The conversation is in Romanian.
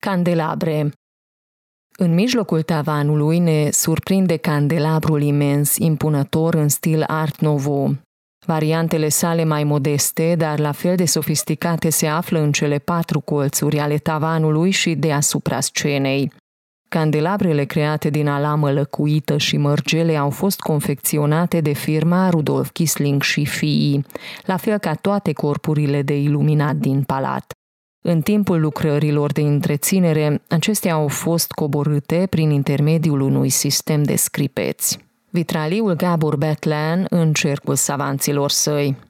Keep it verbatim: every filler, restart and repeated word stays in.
Candelabre. În mijlocul tavanului ne surprinde candelabrul imens, impunător în stil Art Nouveau. Variantele sale mai modeste, dar la fel de sofisticate, se află în cele patru colțuri ale tavanului și deasupra scenei. Candelabrele create din alamă lăcuită și mărgele au fost confecționate de firma Rudolf Kissling și Fii, la fel ca toate corpurile de iluminat din palat. În timpul lucrărilor de întreținere, acestea au fost coborâte prin intermediul unui sistem de scripeți. Vitraliul Gabor Bethlen în cercul savanților săi.